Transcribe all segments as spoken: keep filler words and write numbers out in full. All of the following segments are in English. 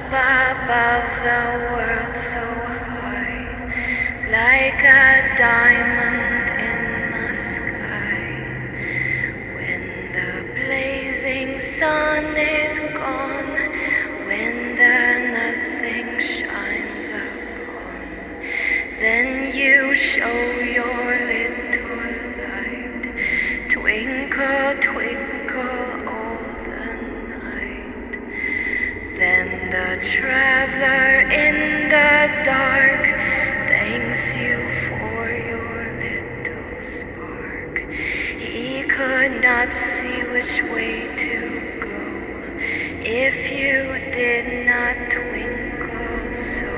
above the world so high, like a diamond in the sky. When the blazing sun is gone, when the nothing shines upon, then you show your little light, twinkle, twinkle all the night. Then the traveler in the dark thanks you for your little spark. He could not see which way to go if you did not twinkle so.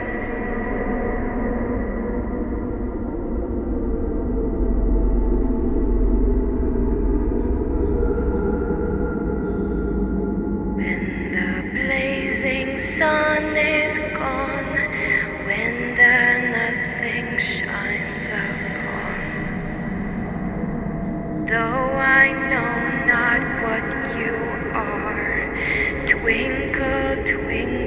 When the blazing sun is gone, when the nothing shines upon, though I know not what you are, twinkle, twinkle.